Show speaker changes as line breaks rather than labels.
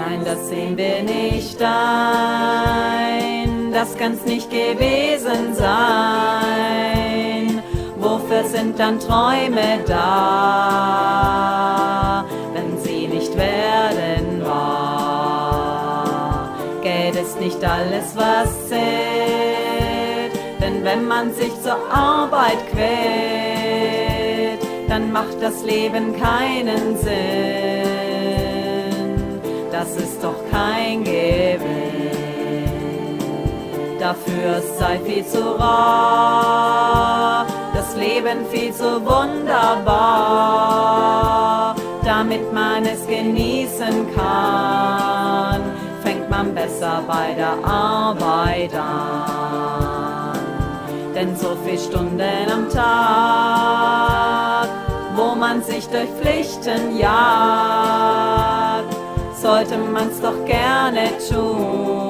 Nein, das sehen wir nicht ein, das kann's nicht gewesen sein. Wofür sind dann Träume da, wenn sie nicht werden wahr? Geld ist nicht alles, was zählt, denn wenn man sich zur Arbeit quält, dann macht das Leben keinen Sinn. Das ist doch kein Gewinn. Dafür ist Zeit viel zu rar, das Leben viel zu wunderbar. Damit man es genießen kann, fängt man besser bei der Arbeit an. Denn so viele Stunden am Tag, wo man sich durch Pflichten jagt, sollte man's doch gerne tun.